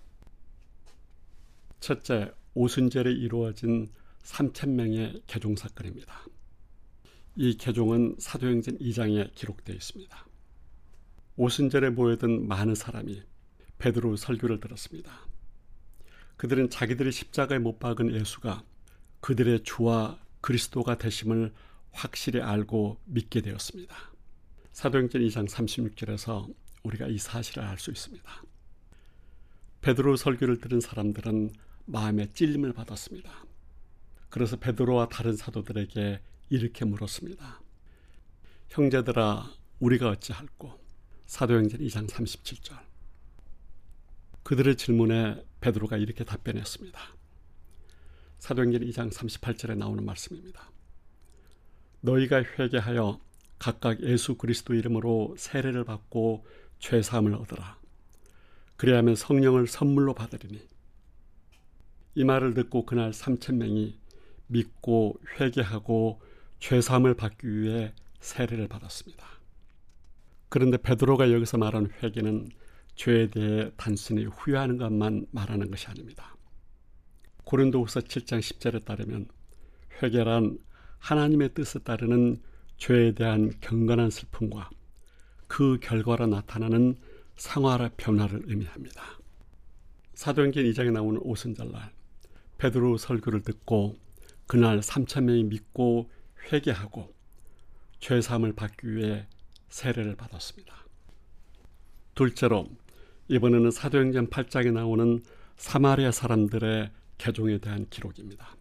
B: 첫째, 오순절에 이루어진 삼천 명의 개종 사건입니다. 이 개종은 사도행전 이 장에 기록되어 있습니다. 오순절에 모여든 많은 사람이 베드로 설교를 들었습니다. 그들은 자기들이 십자가에 못 박은 예수가 그들의 주와 그리스도가 되심을 확실히 알고 믿게 되었습니다. 사도행전 이 장 삼십육 절에서 우리가 이 사실을 알 수 있습니다. 베드로 설교를 들은 사람들은 마음에 찔림을 받았습니다. 그래서 베드로와 다른 사도들에게 이렇게 물었습니다. 형제들아, 우리가 어찌할꼬? 사도행전 이 장 삼십칠 절. 그들의 질문에 베드로가 이렇게 답변했습니다. 사도행전 이 장 삼십팔 절에 나오는 말씀입니다. 너희가 회개하여 각각 예수 그리스도 이름으로 세례를 받고 죄사함을 얻으라. 그리하면 성령을 선물로 받으리니. 이 말을 듣고 그날 삼천 명이 믿고 회개하고 죄사함을 받기 위해 세례를 받았습니다. 그런데 베드로가 여기서 말하는 회개는 죄에 대해 단순히 후회하는 것만 말하는 것이 아닙니다. 고린도후서 칠 장 십 절에 따르면 회개란 하나님의 뜻에 따르는 죄에 대한 경건한 슬픔과 그 결과로 나타나는 상화라 변화를 의미합니다. 사도행전 이 장에 나오는 오순절날 베드로 설교를 듣고 그날 삼천 명이 믿고 회개하고 죄사함을 받기 위해 세례를 받았습니다. 둘째로 이번에는 사도행전 팔 장에 나오는 사마리아 사람들의 개종에 대한 기록입니다.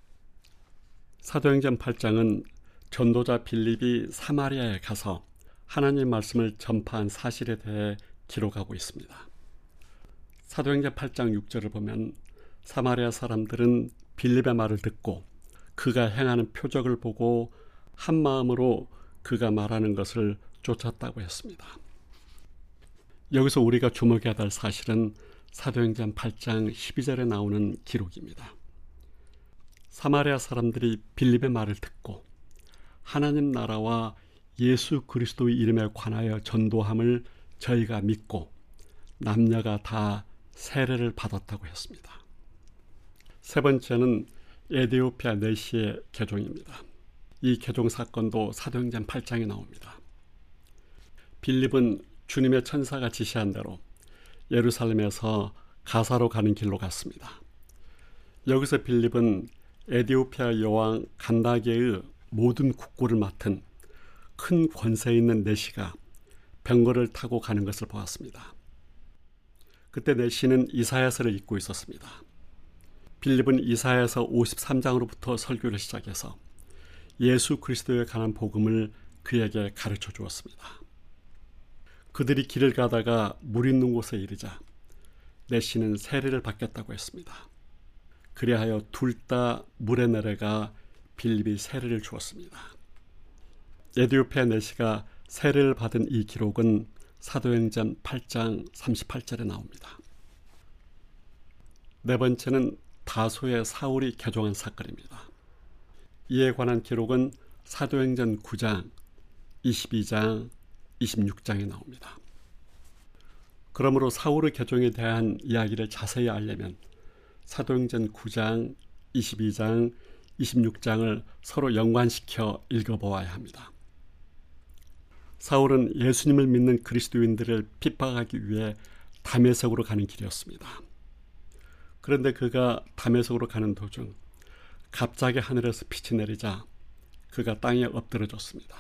B: 사도행전 팔 장은 전도자 빌립이 사마리아에 가서 하나님 말씀을 전파한 사실에 대해 기록하고 있습니다. 사도행전 팔 장 육 절을 보면 사마리아 사람들은 빌립의 말을 듣고 그가 행하는 표적을 보고 한 마음으로 그가 말하는 것을 쫓았다고 했습니다. 여기서 우리가 주목해야 할 사실은 사도행전 팔 장 십이 절에 나오는 기록입니다. 사마리아 사람들이 빌립의 말을 듣고 하나님 나라와 예수 그리스도의 이름에 관하여 전도함을 저희가 믿고 남녀가 다 세례를 받았다고 했습니다. 세 번째는 에디오피아 내시의 개종입니다. 이 개종 사건도 사도행전 팔 장에 나옵니다. 빌립은 주님의 천사가 지시한 대로 예루살렘에서 가사로 가는 길로 갔습니다. 여기서 빌립은 에디오피아 여왕 간다게의 모든 국고를 맡은 큰 권세 있는 내시가 병거를 타고 가는 것을 보았습니다. 그때 내시는 이사야서를 읽고 있었습니다. 빌립은 이사야서 오십삼 장으로부터 설교를 시작해서 예수 그리스도에 관한 복음을 그에게 가르쳐 주었습니다. 그들이 길을 가다가 물 있는 곳에 이르자 내시는 세례를 받겠다고 했습니다. 그리하여 둘 다 물에 내려가 빌립이 세례를 주었습니다. 에디오피아 내시가 세례를 받은 이 기록은 사도행전 팔 장 삼십팔 절에 나옵니다. 네 번째는 다소의 사울이 개종한 사건입니다. 이에 관한 기록은 사도행전 구 장, 이십이 장, 이십육 장에 나옵니다. 그러므로 사울의 개종에 대한 이야기를 자세히 알려면 사도행전 구 장, 이십이 장, 이십육 장을 서로 연관시켜 읽어보아야 합니다. 사울은 예수님을 믿는 그리스도인들을 핍박하기 위해 다메섹으로 가는 길이었습니다. 그런데 그가 다메섹으로 가는 도중 갑자기 하늘에서 빛이 내리자 그가 땅에 엎드러졌습니다.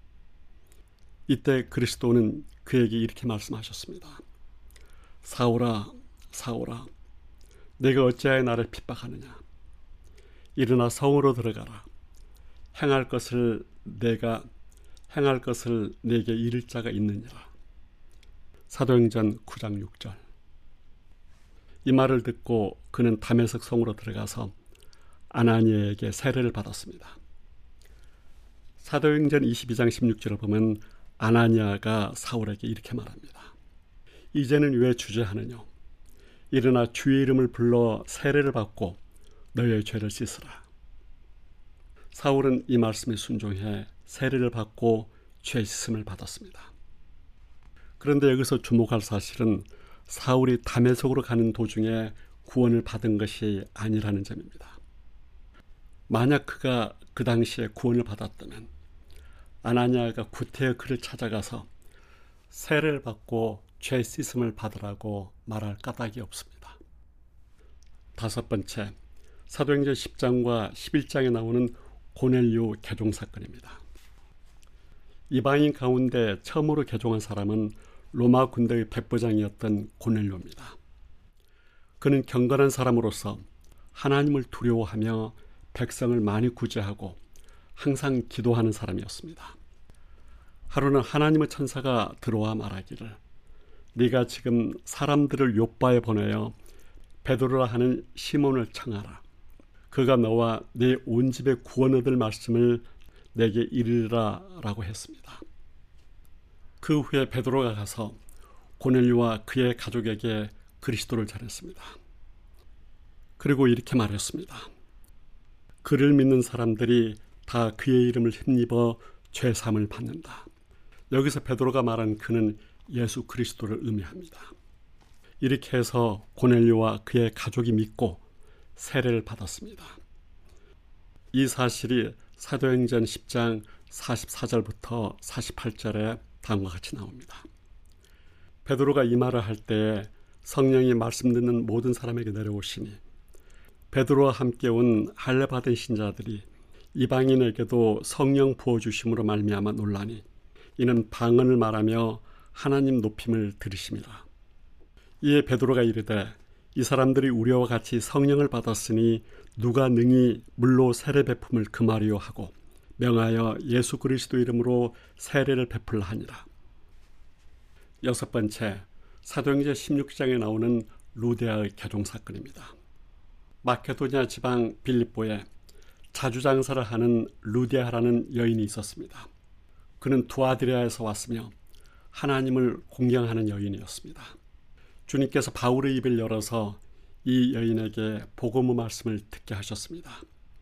B: 이때 그리스도는 그에게 이렇게 말씀하셨습니다. 사울아, 사울아, 내가 어찌하여 나를 핍박하느냐? 일어나 성으로 들어가라. 행할 것을 내가 행할 것을 내게 이를 자가 있느니라. 사도행전 구 장 육 절. 이 말을 듣고 그는 다메섹 성으로 들어가서 아나니에게 세례를 받았습니다. 사도행전 이십이 장 십육 절을 보면 아나니아가 사울에게 이렇게 말합니다. 이제는 왜 주저하느냐? 일어나 주의 이름을 불러 세례를 받고 너의 죄를 씻으라. 사울은 이 말씀에 순종해 세례를 받고 죄 씻음을 받았습니다. 그런데 여기서 주목할 사실은 사울이 다메섹으로 가는 도중에 구원을 받은 것이 아니라는 점입니다. 만약 그가 그 당시에 구원을 받았다면 아나니아가 구태여 그를 찾아가서 세례를 받고 죄 씻음을 받으라고 말할 까닭이 없습니다. 다섯 번째, 사도행전 십 장과 십일 장에 나오는 고넬료 개종 사건입니다. 이방인 가운데 처음으로 개종한 사람은 로마 군대의 백부장이었던 고넬료입니다. 그는 경건한 사람으로서 하나님을 두려워하며 백성을 많이 구제하고 항상 기도하는 사람이었습니다. 하루는 하나님의 천사가 들어와 말하기를 네가 지금 사람들을 요빠에 보내어 베드로라 하는 시몬을 청하라. 그가 너와 네 온 집에 구원 얻을 말씀을 내게 이르라 라고 했습니다. 그 후에 베드로가 가서 고넬료와 그의 가족에게 그리스도를 전했습니다. 그리고 이렇게 말했습니다. 그를 믿는 사람들이 다 그의 이름을 힘입어 죄사함을 받는다. 여기서 베드로가 말한 그는 예수 그리스도를 의미합니다. 이렇게 해서 고넬료와 그의 가족이 믿고 세례를 받았습니다. 이 사실이 사도행전 십 장 사십사 절부터 사십팔 절에 다음과 같이 나옵니다. 베드로가 이 말을 할 때에 성령이 말씀 듣는 모든 사람에게 내려오시니 베드로와 함께 온 할례 받은 신자들이 이방인에게도 성령 부어주심으로 말미암아 놀라니 이는 방언을 말하며 하나님 높임을 들으심이라. 이에 베드로가 이르되 이 사람들이 우리와 같이 성령을 받았으니 누가 능히 물로 세례 베품을 금하리요 하고 명하여 예수 그리스도 이름으로 세례를 베풀라 하니라. 여섯 번째, 사도행전 십육 장에 나오는 루데아의 개종 사건입니다. 마케도니아 지방 빌립보에 자주장사를 하는 루데아라는 여인이 있었습니다. 그는 두아디라에서 왔으며 하나님을 공경하는 여인이었습니다. 주님께서 바울의 입을 열어서 이 여인에게 복음의 말씀을 듣게 하셨습니다.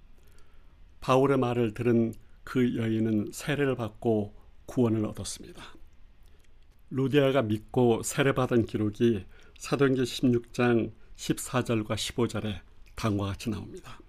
B: 바울의 말을 들은 그 여인은 세례를 받고 구원을 얻었습니다. 루디아가 믿고 세례받은 기록이 사도행전 십육 장 십사 절과 십오 절에 다음과 같이 나옵니다.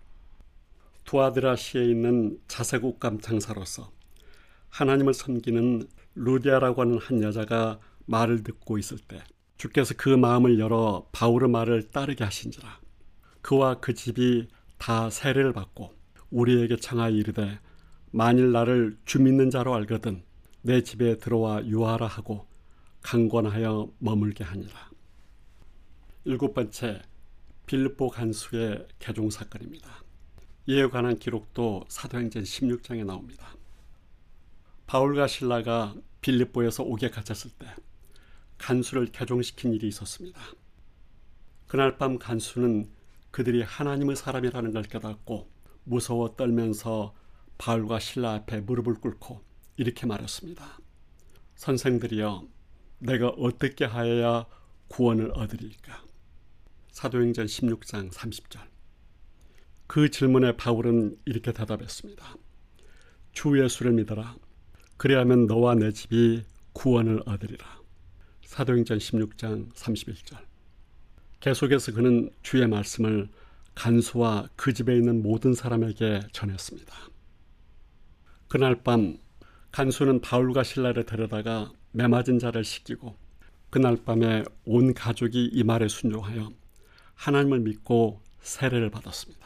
B: 두아드라시에 있는 자색 옷감 장사로서 하나님을 섬기는 루디아라고 하는 한 여자가 말을 듣고 있을 때 주께서 그 마음을 열어 바울의 말을 따르게 하신지라. 그와 그 집이 다 세례를 받고 우리에게 청하여 이르되 만일 나를 주 믿는 자로 알거든 내 집에 들어와 유하라 하고 강권하여 머물게 하니라. 일곱 번째, 빌립보 간수의 개종 사건입니다. 이에 관한 기록도 사도행전 십육 장에 나옵니다. 바울과 실라가 빌립보에서 옥에 갇혔을 때 간수를 개종시킨 일이 있었습니다. 그날 밤 간수는 그들이 하나님의 사람이라는 걸 깨닫고 무서워 떨면서 바울과 실라 앞에 무릎을 꿇고 이렇게 말했습니다. 선생들이여, 내가 어떻게 하여야 구원을 얻으리까? 사도행전 십육 장 삼십 절. 그 질문에 바울은 이렇게 대답했습니다. 주 예수를 믿어라. 그리하면 너와 내 집이 구원을 얻으리라. 사도행전 십육 장 삼십일 절. 계속해서 그는 주의 말씀을 간수와 그 집에 있는 모든 사람에게 전했습니다. 그날 밤 간수는 바울과 실라를 데려다가 매맞은 자를 씻기고 그날 밤에 온 가족이 이 말에 순종하여 하나님을 믿고 세례를 받았습니다.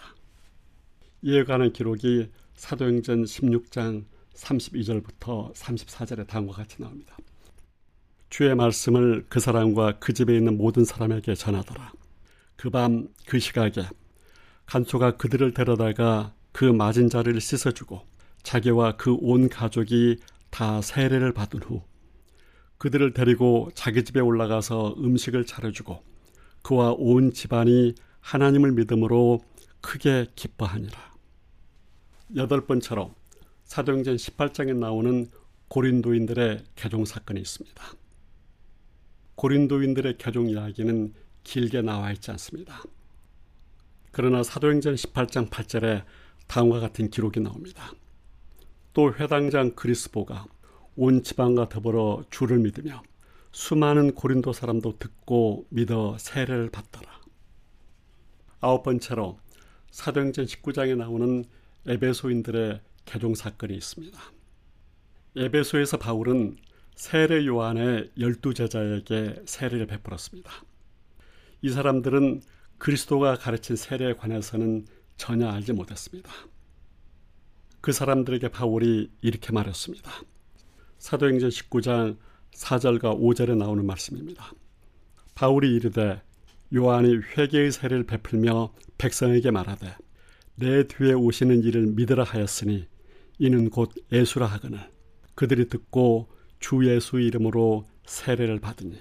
B: 이에 관한 기록이 사도행전 십육 장 삼십이 절부터 삼십사 절에 다음과 같이 나옵니다. 주의 말씀을 그 사람과 그 집에 있는 모든 사람에게 전하더라. 그 밤 그 시각에 간수가 그들을 데려다가 그 맞은 자를 씻어주고 자기와 그 온 가족이 다 세례를 받은 후 그들을 데리고 자기 집에 올라가서 음식을 차려주고 그와 온 집안이 하나님을 믿음으로 크게 기뻐하니라. 여덟 번째로 사도행전 십팔 장에 나오는 고린도인들의 개종 사건이 있습니다. 고린도인들의 개종 이야기는 길게 나와 있지 않습니다. 그러나 사도행전 십팔 장 팔 절에 다음과 같은 기록이 나옵니다. 또 회당장 그리스보가 온 지방과 더불어 주를 믿으며 수많은 고린도 사람도 듣고 믿어 세례를 받더라. 아홉 번째로 사도행전 십구 장에 나오는 에베소인들의 개종 사건이 있습니다. 에베소에서 바울은 세례 요한의 열두 제자에게 세례를 베풀었습니다. 이 사람들은 그리스도가 가르친 세례에 관해서는 전혀 알지 못했습니다. 그 사람들에게 바울이 이렇게 말했습니다. 사도행전 십구 장 사 절과 오 절에 나오는 말씀입니다. 바울이 이르되 요한이 회개의 세례를 베풀며 백성에게 말하되 내 뒤에 오시는 이를 믿으라 하였으니 이는 곧 예수라 하거늘 그들이 듣고 주 예수의 이름으로 세례를 받으니.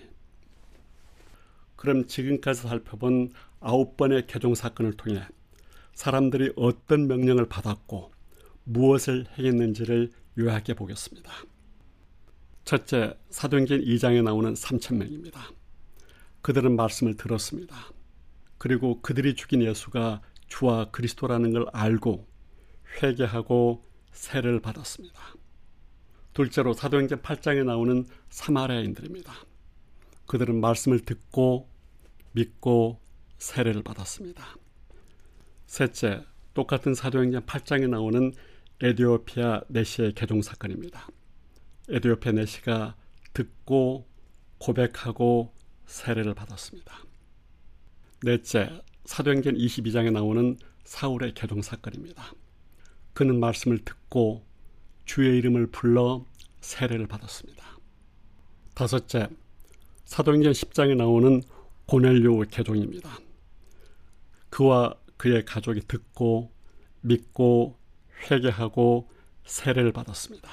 B: 그럼 지금까지 살펴본 아홉 번의 개종 사건을 통해 사람들이 어떤 명령을 받았고 무엇을 행했는지를 요약해 보겠습니다. 첫째, 사도행전 이 장에 나오는 삼천 명입니다. 그들은 말씀을 들었습니다. 그리고 그들이 죽인 예수가 주와 그리스도라는 걸 알고 회개하고 세례를 받았습니다. 둘째로 사도행전 팔 장에 나오는 사마리아인들입니다. 그들은 말씀을 듣고 믿고 세례를 받았습니다. 셋째, 똑같은 사도행전 팔 장에 나오는 에디오피아 내시의 개종 사건입니다. 에디오피아 내시가 듣고 고백하고 세례를 받았습니다. 넷째, 사도행전 이십이 장에 나오는 사울의 개종 사건입니다. 그는 말씀을 듣고 주의 이름을 불러 세례를 받았습니다. 다섯째, 사도행전 십 장에 나오는 고넬료 개종입니다. 그와 그의 가족이 듣고 믿고 회개하고 세례를 받았습니다.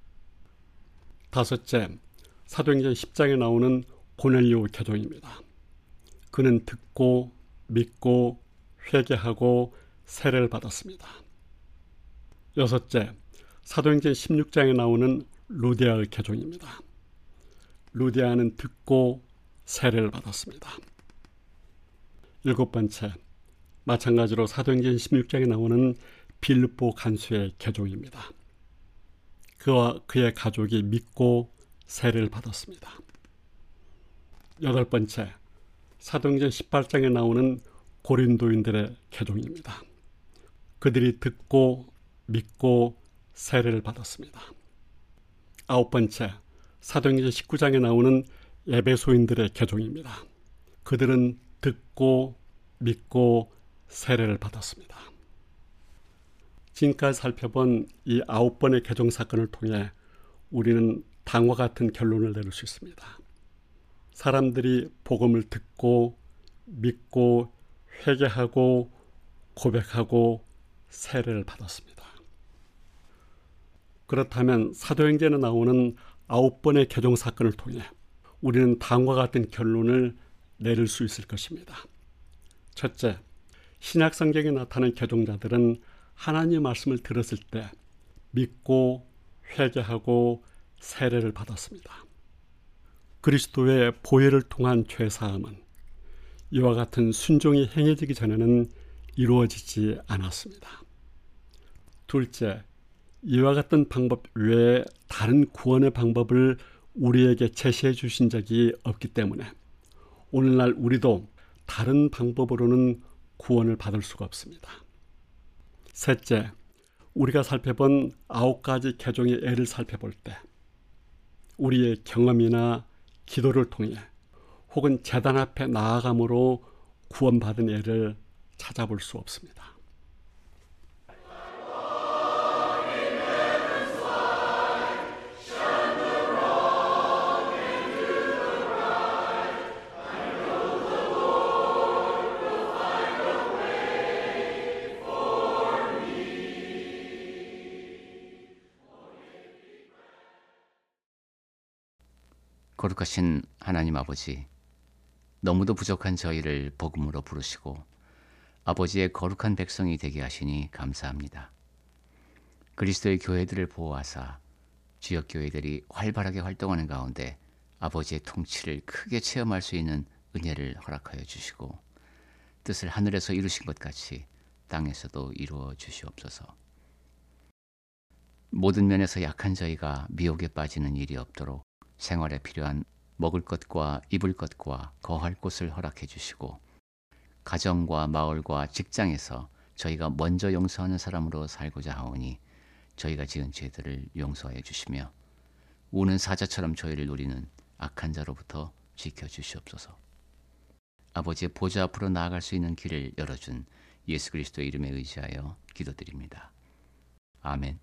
B: 다섯째, 사도행전 십 장에 나오는 고넬료 개종입니다. 그는 듣고 믿고 회개하고 세례를 받았습니다. 여섯째, 사도행전 십육 장에 나오는 루디아의 개종입니다. 루디아는 듣고 세례를 받았습니다. 일곱 번째, 마찬가지로 사도행전 십육 장에 나오는 빌립보 간수의 개종입니다. 그와 그의 가족이 믿고 세례를 받았습니다. 여덟 번째, 사도행전 십팔 장에 나오는 고린도인들의 개종입니다. 그들이 듣고 믿고 세례를 받았습니다. 아홉 번째, 사도행전 십구 장에 나오는 에베소인들의 개종입니다. 그들은 듣고 믿고 세례를 받았습니다. 지금까지 살펴본 이 아홉 번의 개종 사건을 통해 우리는 다음과 같은 결론을 내릴 수 있습니다. 사람들이 복음을 듣고 믿고 회개하고 고백하고 세례를 받았습니다. 그렇다면 사도행전에 나오는 아홉 번의 개종 사건을 통해 우리는 다음과 같은 결론을 내릴 수 있을 것입니다. 첫째, 신약 성경에 나타난 개종자들은 하나님의 말씀을 들었을 때 믿고 회개하고 세례를 받았습니다. 그리스도의 보혈을 통한 죄사함은 이와 같은 순종이 행해지기 전에는 이루어지지 않았습니다. 둘째, 이와 같은 방법 외에 다른 구원의 방법을 우리에게 제시해 주신 적이 없기 때문에 오늘날 우리도 다른 방법으로는 구원을 받을 수가 없습니다. 셋째, 우리가 살펴본 아홉 가지 개종의 예를 살펴볼 때 우리의 경험이나 기도를 통해 혹은 제단 앞에 나아감으로 구원받은 예를 찾아볼 수 없습니다.
E: 거룩하신 하나님 아버지, 너무도 부족한 저희를 복음으로 부르시고 아버지의 거룩한 백성이 되게 하시니 감사합니다. 그리스도의 교회들을 보호하사 지역교회들이 활발하게 활동하는 가운데 아버지의 통치를 크게 체험할 수 있는 은혜를 허락하여 주시고 뜻을 하늘에서 이루신 것 같이 땅에서도 이루어 주시옵소서. 모든 면에서 약한 저희가 미혹에 빠지는 일이 없도록 생활에 필요한 먹을 것과 입을 것과 거할 곳을 허락해 주시고 가정과 마을과 직장에서 저희가 먼저 용서하는 사람으로 살고자 하오니 저희가 지은 죄들을 용서하여 주시며 우는 사자처럼 저희를 노리는 악한 자로부터 지켜주시옵소서. 아버지의 보좌 앞으로 나아갈 수 있는 길을 열어준 예수 그리스도의 이름에 의지하여 기도드립니다. 아멘.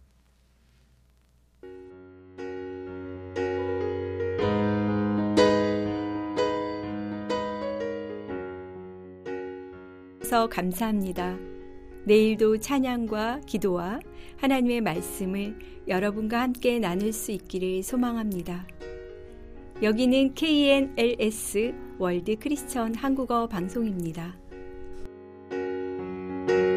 F: 감사합니다. 내일도 찬양과 기도와 하나님의 말씀을 여러분과 함께 나눌 수 있기를 소망합니다. 여기는 케이엔엘에스 월드 크리스천 한국어 방송입니다.